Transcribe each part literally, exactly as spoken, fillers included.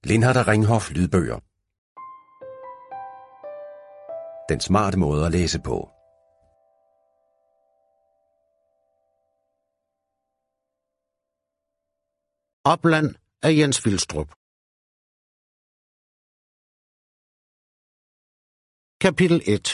Lindhardt Ringhof lydbøger. Den smarte måde at læse på. Opland af Jens Vilstrup. Kapitel et.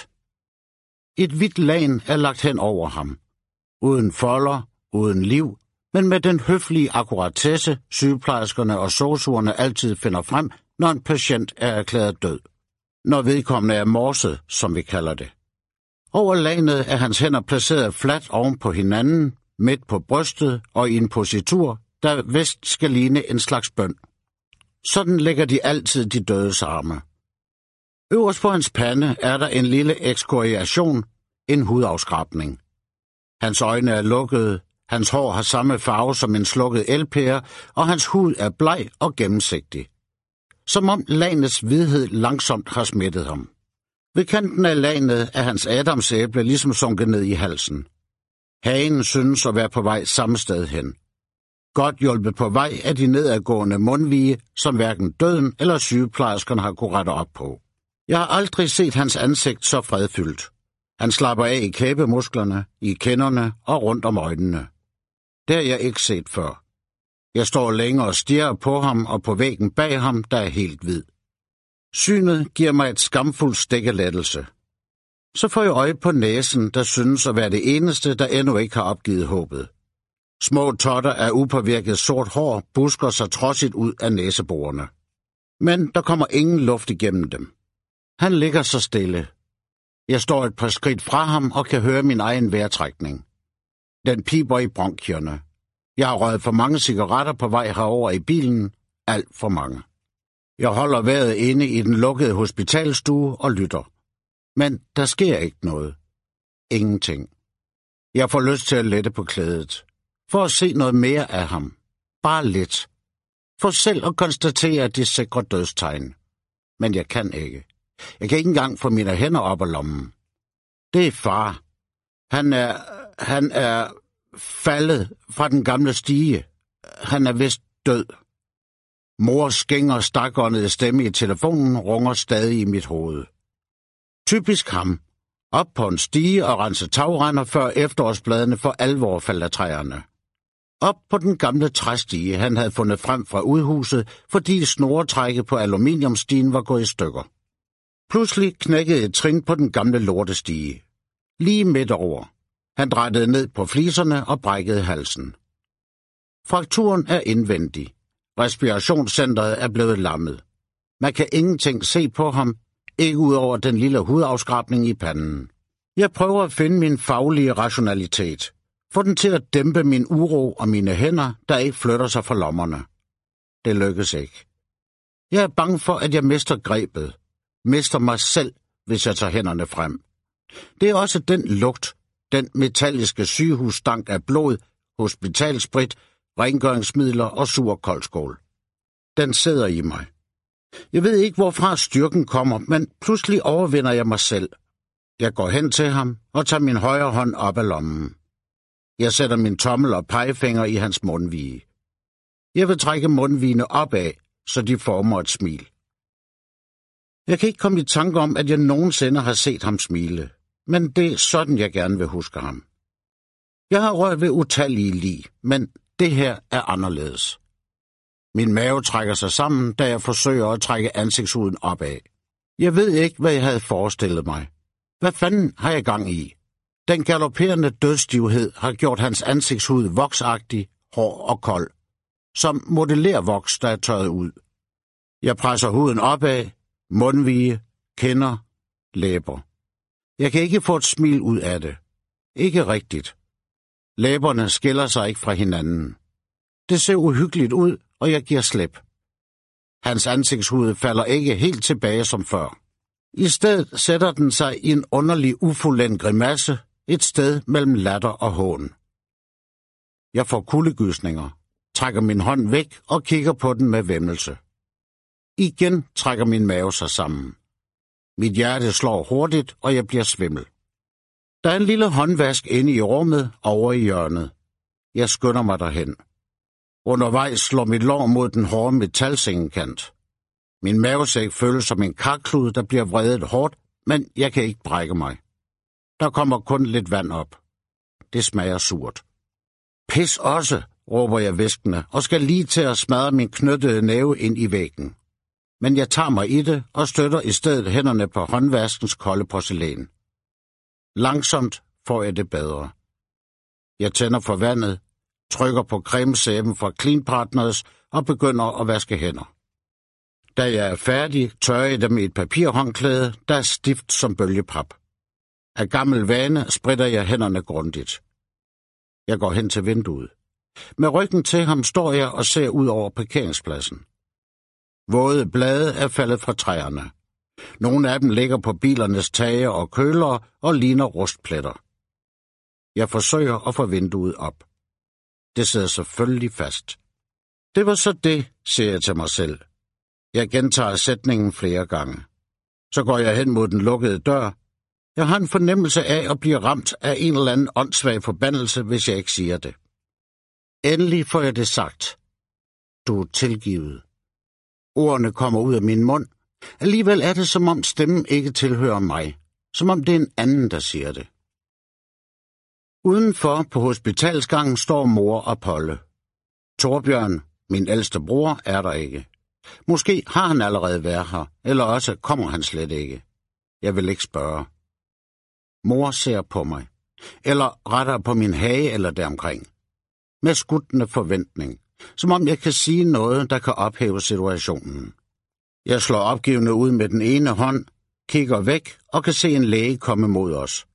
Et hvidt lagen er lagt hen over ham. Uden folder, uden liv, men med den høflige akkuratesse, sygeplejerskerne og sosuerne altid finder frem, når en patient er erklæret død. Når vedkommende er morset, som vi kalder det. Over lagenet er hans hænder placeret fladt oven på hinanden, midt på brystet og i en positur, der vist skal ligne en slags bøn. Sådan lægger de altid de dødes arme. Øverst på hans pande er der en lille ekskoriation, en hudafskrabning. Hans øjne er lukkede, hans hår har samme farve som en slukket elpære, og hans hud er bleg og gennemsigtig. Som om lagenets hvidhed langsomt har smittet ham. Ved kanten af lagenet er hans adamsæble ligesom sunket ned i halsen. Hagen synes at være på vej samme sted hen. Godt hjulpet på vej af de nedadgående mundvige, som hverken døden eller sygeplejerskerne har kunne rette op på. Jeg har aldrig set hans ansigt så fredfyldt. Han slapper af i kæbemusklerne, i kinderne og rundt om øjnene. Det har jeg ikke set før. Jeg står længe og stirrer på ham og på væggen bag ham, der er helt hvid. Synet giver mig et skamfuldt stik af lettelse. Så får jeg øje på næsen, der synes at være det eneste, der endnu ikke har opgivet håbet. Små totter af upåvirket sort hår busker sig trodsigt ud af næseborene. Men der kommer ingen luft igennem dem. Han ligger så stille. Jeg står et par skridt fra ham og kan høre min egen vejrtrækning. Den piber i bronkierne. Jeg har røget for mange cigaretter på vej herover i bilen. Alt for mange. Jeg holder vejret inde i den lukkede hospitalstue og lytter. Men der sker ikke noget. Ingenting. Jeg får lyst til at lette på klædet. For at se noget mere af ham. Bare lidt. For selv at konstatere de sikre dødstegn. Men jeg kan ikke. Jeg kan ikke engang få mine hænder op af lommen. Det er far. Han er... Han er faldet fra den gamle stige. Han er vist død. Mors skænger stakåndede stemme i telefonen runger stadig i mit hoved. Typisk ham. Op på en stige og rense tagrender, før efterårsbladene for alvor faldt af træerne. Op på den gamle træstige, han havde fundet frem fra udhuset, fordi snoretrækket på aluminiumstigen var gået i stykker. Pludselig knækkede et trin på den gamle lortestige. Lige midt over. Han drejdede ned på fliserne og brækkede halsen. Frakturen er indvendig. Respirationscentret er blevet lammet. Man kan ingenting se på ham, ikke ud over den lille hudafskrabning i panden. Jeg prøver at finde min faglige rationalitet. Få den til at dæmpe min uro og mine hænder, der ikke flytter sig fra lommerne. Det lykkes ikke. Jeg er bange for, at jeg mister grebet. Mister mig selv, hvis jeg tager hænderne frem. Det er også den lugt, den metalliske sygehusstank af blod, hospitalsprit, rengøringsmidler og sur koldskål. Den sidder i mig. Jeg ved ikke, hvorfra styrken kommer, men pludselig overvinder jeg mig selv. Jeg går hen til ham og tager min højre hånd op af lommen. Jeg sætter min tommel og pegefinger i hans mundvige. Jeg vil trække mundvigene opad, så de former et smil. Jeg kan ikke komme i tanke om, at jeg nogensinde har set ham smile, men det er sådan, jeg gerne vil huske ham. Jeg har rørt ved utallige lig, men det her er anderledes. Min mave trækker sig sammen, da jeg forsøger at trække ansigtshuden opad. Jeg ved ikke, hvad jeg havde forestillet mig. Hvad fanden har jeg gang i? Den galopperende dødsstivhed har gjort hans ansigtshud voksagtig, hård og kold. Som modellervoks, der er tørret ud. Jeg presser huden opad, mundvige, kinder, læber. Jeg kan ikke få et smil ud af det. Ikke rigtigt. Læberne skiller sig ikke fra hinanden. Det ser uhyggeligt ud, og jeg giver slip. Hans ansigtshud falder ikke helt tilbage som før. I stedet sætter den sig i en underlig ufuldendt grimasse, et sted mellem latter og hån. Jeg får kuldegysninger, trækker min hånd væk og kigger på den med væmmelse. Igen trækker min mave sig sammen. Mit hjerte slår hurtigt, og jeg bliver svimmel. Der er en lille håndvask inde i rummet over i hjørnet. Jeg skynder mig derhen. Undervejs slår mit lår mod den hårde metalsengekant. Min mavesæk føles som en karklud, der bliver vredet hårdt, men jeg kan ikke brække mig. Der kommer kun lidt vand op. Det smager surt. Pis også, råber jeg væskende, og skal lige til at smadre min knyttede næve ind i væggen. Men jeg tager mig i det og støtter i stedet hænderne på håndvaskens kolde porcelæn. Langsomt får jeg det bedre. Jeg tænder for vandet, trykker på cremesæben fra Clean Partners og begynder at vaske hænder. Da jeg er færdig, tørrer jeg dem i et papirhåndklæde, der er stift som bølgepap. Af gammel vane spritter jeg hænderne grundigt. Jeg går hen til vinduet. Med ryggen til ham står jeg og ser ud over parkeringspladsen. Våde blade er faldet fra træerne. Nogle af dem ligger på bilernes tage og kølere og ligner rustpletter. Jeg forsøger at få vinduet op. Det sidder selvfølgelig fast. Det var så det, siger jeg til mig selv. Jeg gentager sætningen flere gange. Så går jeg hen mod den lukkede dør. Jeg har en fornemmelse af at blive ramt af en eller anden åndssvag forbandelse, hvis jeg ikke siger det. Endelig får jeg det sagt. Du er tilgivet. Ordene kommer ud af min mund. Alligevel er det, som om stemmen ikke tilhører mig. Som om det er en anden, der siger det. Udenfor på hospitalsgangen står mor og Polle. Torbjørn, min ældste bror, er der ikke. Måske har han allerede været her, eller også kommer han slet ikke. Jeg vil ikke spørge. Mor ser på mig, eller retter på min hage eller deromkring. Med skuttende forventning, som om jeg kan sige noget, der kan ophæve situationen. Jeg slår opgivende ud med den ene hånd, kigger væk og kan se en læge komme mod os.